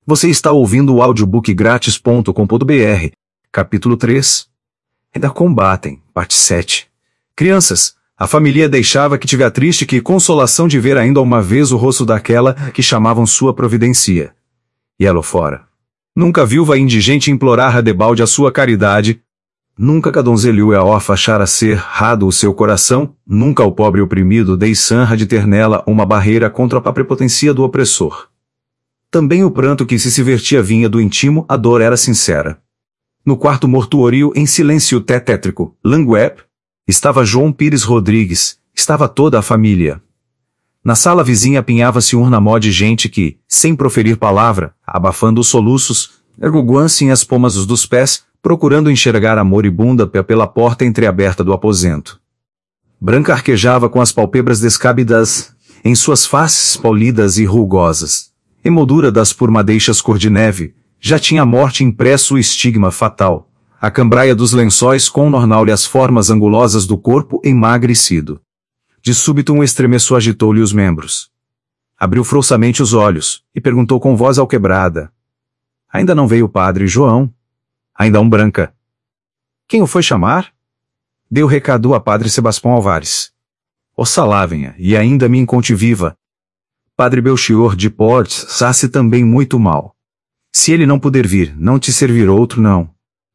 Você está ouvindo o audiobookgratis.com.br, capítulo 3. Ainda combatem, parte 7. Crianças, a família deixava que tive a triste que consolação de ver ainda uma vez o rosto daquela que chamavam sua providencia. E ela fora. Nunca a viúva indigente implorar a debalde a sua caridade, nunca a donzelhu e a órfã achara ser rado o seu coração, nunca o pobre oprimido deixanra de ter nela uma barreira contra a prepotência do opressor. Também o pranto que se vertia vinha do íntimo, a dor era sincera. No quarto mortuorio, em silêncio tétrico, languep, estava João Pires Rodrigues, estava toda a família. Na sala vizinha apinhava-se um ramó de gente que, sem proferir palavra, abafando os soluços, erguam-se em as pomas dos pés, procurando enxergar a moribunda pela porta entreaberta do aposento. Branca arquejava com as pálpebras descabidas, em suas faces pálidas e rugosas. Emoldura das por madeixas cor de neve, já tinha a morte impresso o estigma fatal, a cambraia dos lençóis com nornal-lhe as formas angulosas do corpo emagrecido. De súbito um estremeço agitou-lhe os membros. Abriu frouxamente os olhos, e perguntou com voz alquebrada. Ainda não veio o padre João? Ainda um Branca. Quem o foi chamar? Deu recado a padre Sebastião Alvares. Oxalá venha, e ainda me encontre viva. Padre Belchior de Portes sace também muito mal. Se ele não puder vir, não te servir outro não.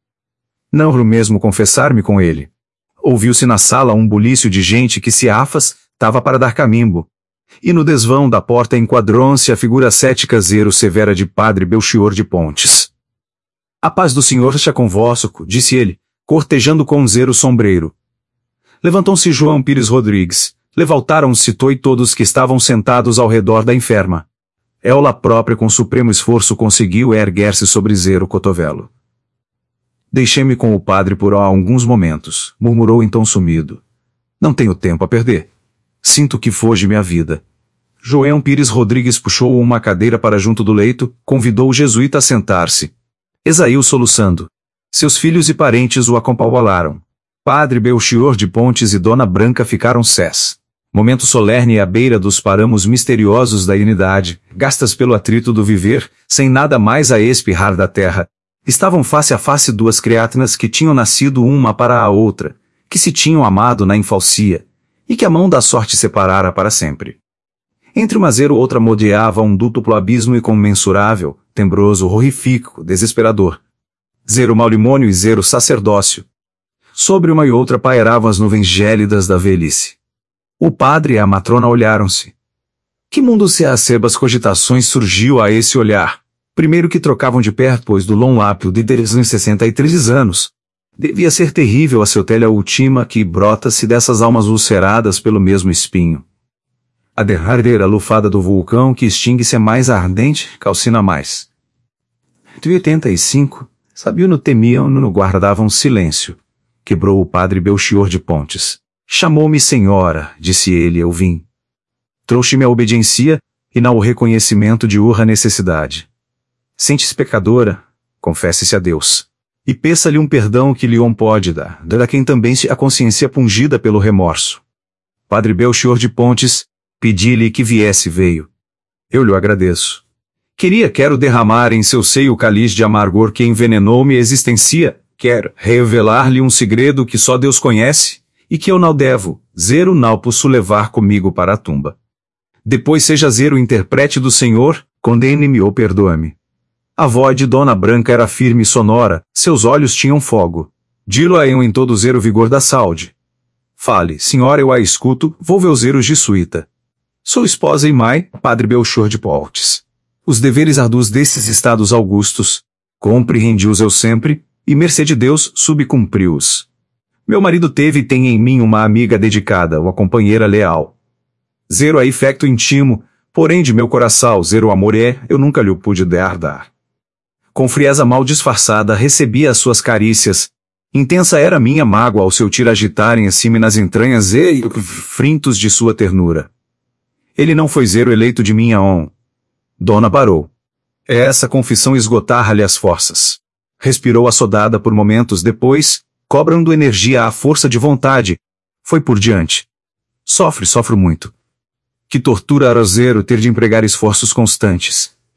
Não vou mesmo confessar-me com ele. Ouviu-se na sala um bulício de gente que se afastava para dar camimbo. E no desvão da porta enquadrou-se a figura cética zero severa de Padre Belchior de Pontes. A paz do Senhor seja convosco, disse ele, cortejando com zero sombreiro. Levantou-se João Pires Rodrigues. Levantaram-se todos que estavam sentados ao redor da enferma. Ela própria com supremo esforço conseguiu erguer-se sobre zero cotovelo. Deixei-me com o padre por alguns momentos, murmurou então sumido. Não tenho tempo a perder. Sinto que foge-me a vida. João Pires Rodrigues puxou uma cadeira para junto do leito, convidou o jesuíta a sentar-se. Exaiu soluçando. Seus filhos e parentes o acompanharam. Padre Belchior de Pontes e Dona Branca ficaram sés. Momento solene à beira dos paramos misteriosos da unidade, gastas pelo atrito do viver, sem nada mais a espirrar da terra. Estavam face a face duas criaturas que tinham nascido uma para a outra, que se tinham amado na infância, e que a mão da sorte separara para sempre. Entre uma zero outra modeava um duplo abismo incomensurável, tembroso, horrífico, desesperador. Zero maurimônio e zero sacerdócio. Sobre uma e outra pairavam as nuvens gélidas da velhice. O padre e a matrona olharam-se. Que mundo se acerbas cogitações surgiu a esse olhar? Primeiro que trocavam de pé, pois do long lápio de 63 anos. Devia ser terrível a seu telha última que brota-se dessas almas ulceradas pelo mesmo espinho. A derradeira lufada do vulcão que extingue-se é mais ardente, calcina mais. De 85, Sabino temiam no guardavam silêncio. Quebrou o padre Belchior de Pontes. Chamou-me senhora, disse ele, eu vim. Trouxe-me a obediência, e não o reconhecimento de urra necessidade. Sente-se pecadora, confesse-se a Deus. E peça-lhe um perdão que lhe pode dar a quem também se a consciência pungida pelo remorso. Padre Belchior de Pontes, pedi-lhe que viesse veio. Eu lhe agradeço. Quero derramar em seu seio o cálice de amargor que envenenou-me a existência, quero revelar-lhe um segredo que só Deus conhece, e que eu não devo, zero não posso levar comigo para a tumba. Depois seja zero interprete do Senhor, condene-me ou perdoe-me. A voz de Dona Branca era firme e sonora, seus olhos tinham fogo. Dilo a eu em todo zero vigor da saúde. Fale, senhora, eu a escuto, vou ver o zero jesuíta. Sou esposa e mãe, Padre Belchior de Pontes. Os deveres ardus desses estados augustos, compreendi-os eu sempre, e mercê de Deus, subcumpri-os. Meu marido teve e tem em mim uma amiga dedicada, uma companheira leal. Zero a efecto intimo, porém de meu coração, zero amor eu nunca lhe pude dar. Com frieza mal disfarçada recebia as suas carícias. Intensa era minha mágoa ao seu tiro agitarem acima nas entranhas e frintos de sua ternura. Ele não foi zero eleito de minha Dona parou. Essa confissão esgotara-lhe as forças. Respirou assodada por momentos depois, cobrando energia à força de vontade. Foi por diante. Sofro muito. Que tortura era zero ter de empregar esforços constantes.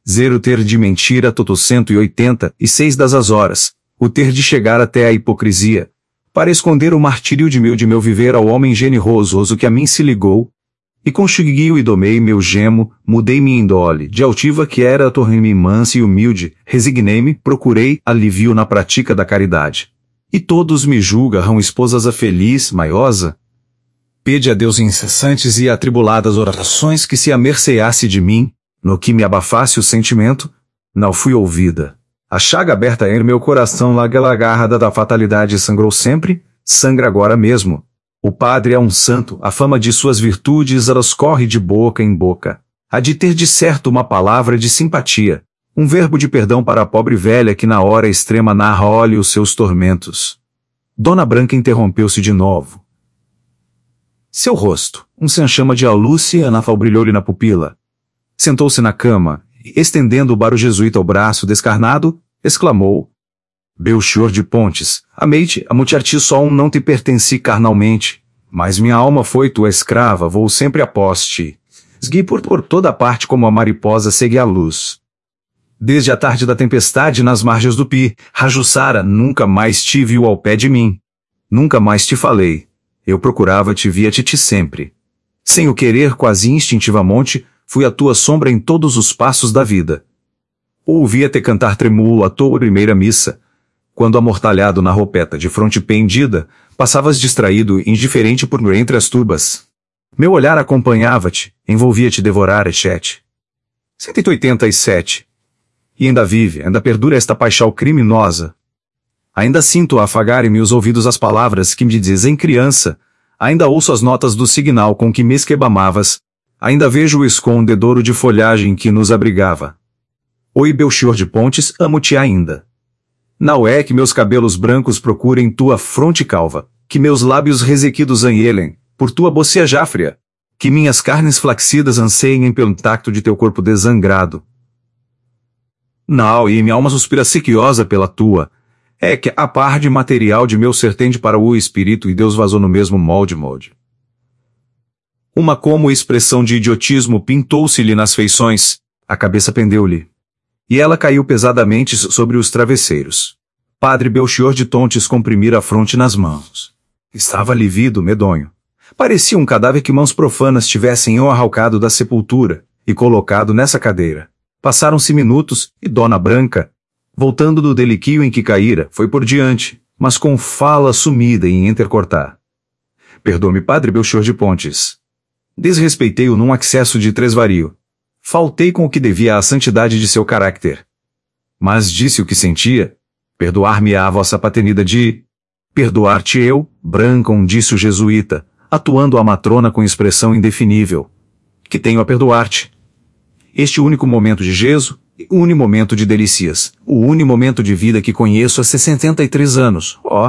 Zero ter de mentira toto 186 das as horas, o ter de chegar até a hipocrisia, para esconder o martírio de meu viver ao homem generoso que a mim se ligou, e consegui-o e domei meu gemo, mudei-me em dole, de altiva que era tornei-me mansa e humilde, resignei-me, procurei alívio na prática da caridade. E todos me julgam esposas a feliz, maiosa. Pede a Deus incessantes e atribuladas orações que se amerceasse de mim, no que me abafasse o sentimento, não fui ouvida. A chaga aberta em meu coração larga garra da fatalidade sangrou sempre, sangra agora mesmo. O padre é um santo, a fama de suas virtudes elas corre de boca em boca. Há de ter de certo uma palavra de simpatia, um verbo de perdão para a pobre velha que na hora extrema narra-lhe os seus tormentos. Dona Branca interrompeu-se de novo. Seu rosto, um sanchama de alúcia anafal brilhou-lhe na pupila. Sentou-se na cama, e, estendendo para o jesuíta o braço descarnado, exclamou: Belchior de Pontes, amei-te, amo-te-a-ti só não te pertenci carnalmente, mas minha alma foi tua escrava, vou sempre após ti. Esgui por toda parte como a mariposa segue a luz. Desde a tarde da tempestade nas margens do Pi, Rajussara, nunca mais tive-o ao pé de mim. Nunca mais te falei. Eu procurava-te, via-te sempre. Sem o querer, quase instintivamente, fui a tua sombra em todos os passos da vida. Ouvia-te cantar tremula a tua primeira missa. Quando amortalhado na roupeta de fronte pendida, passavas distraído e indiferente por entre as turbas. Meu olhar acompanhava-te, envolvia-te devorar etc. 187. E ainda vive, ainda perdura esta paixão criminosa. Ainda sinto afagar-me os ouvidos as palavras que me dizem criança, ainda ouço as notas do signal com que me esquebamavas, ainda vejo o escondedouro de folhagem que nos abrigava. Oi, Belchior de Pontes, amo-te ainda. Não é que meus cabelos brancos procurem tua fronte calva, que meus lábios resequidos anhelem, por tua boceja fria, que minhas carnes flaxidas anseiem pelo tacto de teu corpo desangrado. Não, e minha alma suspira sequiosa pela tua, é que a par de material de meu ser tende para o espírito e Deus vazou no mesmo molde. Uma como expressão de idiotismo pintou-se-lhe nas feições, a cabeça pendeu-lhe. E ela caiu pesadamente sobre os travesseiros. Padre Belchior de Pontes comprimira a fronte nas mãos. Estava lívido, medonho. Parecia um cadáver que mãos profanas tivessem o arrancado da sepultura, e colocado nessa cadeira. Passaram-se minutos, e Dona Branca, voltando do deliquio em que caíra, foi por diante, mas com fala sumida em intercortar. Perdoe-me, Padre Belchior de Pontes. Desrespeitei-o num acesso de tresvario. Faltei com o que devia à santidade de seu caráter. Mas disse o que sentia. Perdoar-me-á a vossa paternida de... Perdoar-te eu, Brancon, disse o jesuíta, atuando a matrona com expressão indefinível. Que tenho a perdoar-te. Este único momento de geso, o único momento de delícias, o único momento de vida que conheço há 63 anos, ó.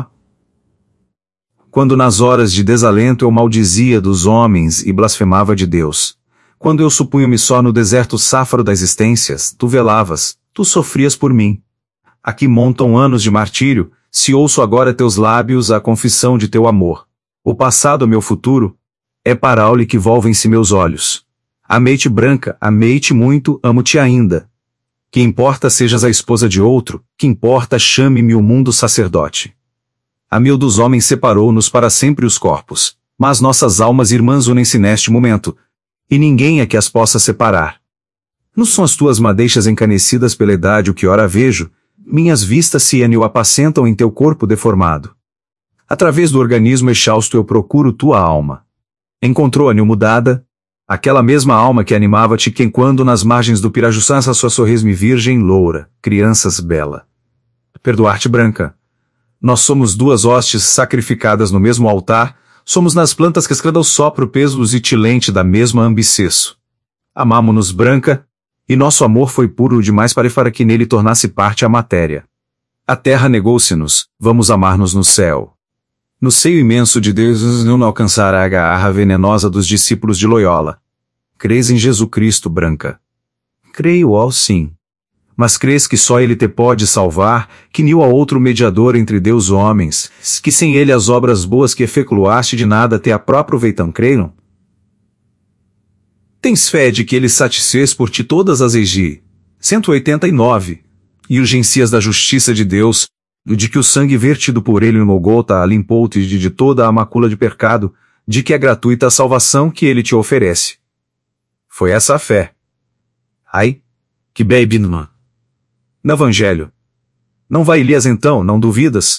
Quando nas horas de desalento eu maldizia dos homens e blasfemava de Deus. Quando eu supunha-me só no deserto sáfaro das existências, tu velavas, tu sofrias por mim. Aqui montam anos de martírio, se ouço agora teus lábios a confissão de teu amor. O passado, meu futuro, é para-lhe que volvem-se meus olhos. Amei-te, Branca, amei-te muito, amo-te ainda. Que importa sejas a esposa de outro, que importa chame-me o mundo sacerdote. A mil dos homens separou-nos para sempre os corpos, mas nossas almas irmãs unem-se neste momento, e ninguém é que as possa separar. Não são as tuas madeixas encanecidas pela idade o que ora vejo, minhas vistas se apacentam em teu corpo deformado. Através do organismo exausto eu procuro tua alma. Encontrou-a mudada, aquela mesma alma que animava-te quem quando nas margens do Pirajuçá a sua sorriso-me virgem loura, crianças bela. Perdoar-te, Branca. Nós somos duas hostes sacrificadas no mesmo altar, somos nas plantas que escrada o sopro pesos e tilente da mesma ambiscesso. Amamo-nos, Branca, e nosso amor foi puro demais para que nele tornasse parte a matéria. A terra negou-se-nos, vamos amar-nos no céu. No seio imenso de Deus não alcançará a garra venenosa dos discípulos de Loyola. Crês em Jesus Cristo, Branca? Creio, ó sim. Mas crês que só ele te pode salvar, que não há outro mediador entre Deus e homens, que sem ele as obras boas que efetuaste de nada te aproveitam, creiam? Tens fé de que ele satisfez por ti todas as egi, 189. E urgências da justiça de Deus, de que o sangue vertido por ele no Golgota a limpou-te de toda a macula de pecado, de que é gratuita a salvação que ele te oferece. Foi essa a fé. Ai, que bebinma. No Evangelho. Não vai Elias então, não duvidas?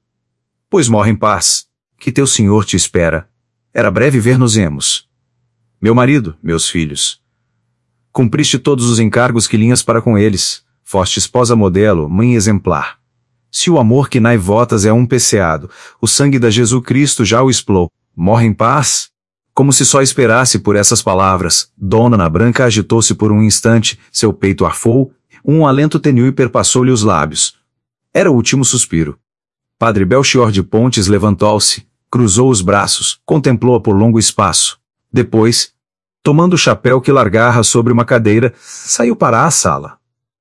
Pois morre em paz, que teu Senhor te espera. Era breve ver-nos-emos. Meu marido, meus filhos. Cumpriste todos os encargos que linhas para com eles, foste esposa modelo, mãe exemplar. Se o amor que nai votas é um peceado, o sangue da Jesus Cristo já o explou. Morre em paz? Como se só esperasse por essas palavras, Dona Ana Branca agitou-se por um instante, seu peito arfou, um alento tenue perpassou-lhe os lábios. Era o último suspiro. Padre Belchior de Pontes levantou-se, cruzou os braços, contemplou-a por longo espaço. Depois, tomando o chapéu que largara sobre uma cadeira, saiu para a sala.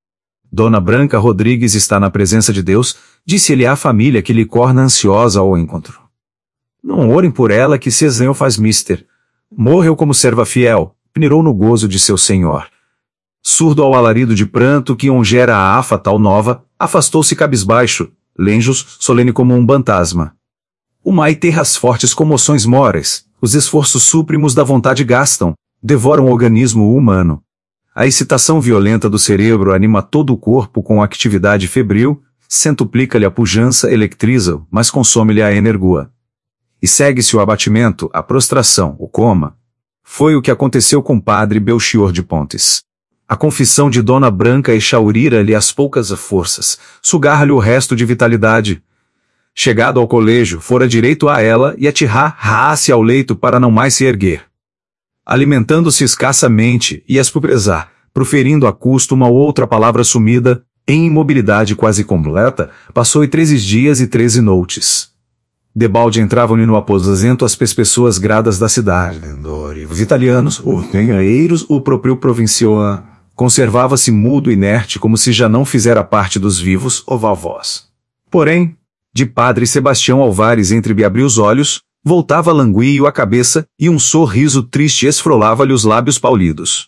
Dona Branca Rodrigues está na presença de Deus, disse-lhe à família que lhe corna ansiosa ao encontro. Não orem por ela que se esneu faz mister. Morreu como serva fiel, peneirou no gozo de seu senhor. Surdo ao alarido de pranto que ongera a fatal nova, afastou-se cabisbaixo, lenjos, solene como um fantasma. O mai terra as fortes comoções morais, os esforços súprimos da vontade gastam, devoram o organismo humano. A excitação violenta do cérebro anima todo o corpo com atividade febril, centuplica-lhe a pujança, electriza-o, mas consome-lhe a energua. E segue-se o abatimento, a prostração, o coma. Foi o que aconteceu com Padre Belchior de Pontes. A confissão de Dona Branca exaurira-lhe as poucas forças, sugar-lhe o resto de vitalidade. Chegado ao colégio, fora direito a ela e atirrar-se ao leito para não mais se erguer. Alimentando-se escassamente e espupresar, proferindo a custo uma ou outra palavra sumida, em imobilidade quase completa, passou 13 dias e 13 noites. Debalde entravam-lhe no aposento as pessoas gradas da cidade. Os italianos, os engenheiros, o próprio provincial. Conservava-se mudo e inerte como se já não fizera parte dos vivos, ou vavós. Porém, de Padre Sebastião Alvares entre abriu os olhos, voltava languio a cabeça, e um sorriso triste esfrolava-lhe os lábios paulidos.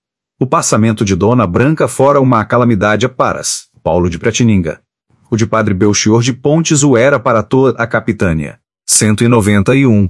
O passamento de Dona Branca fora uma calamidade a Paras, Paulo de Pratininga. O de Padre Belchior de Pontes o era para toda a capitânia. 191.